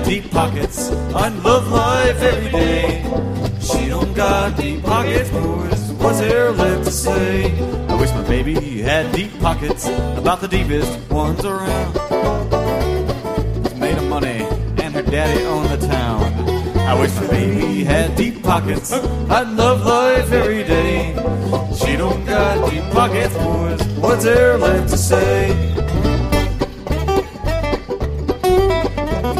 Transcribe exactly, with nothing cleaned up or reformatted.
deep pockets. I'd love life every day. She don't got deep pockets, boys. What's there left to say? I wish my baby had deep pockets, about the deepest ones around. She's made of money, and her daddy owned the town. I wish my baby had deep pockets. I'd love life every day. She don't got deep pockets, boys. What's there left to say?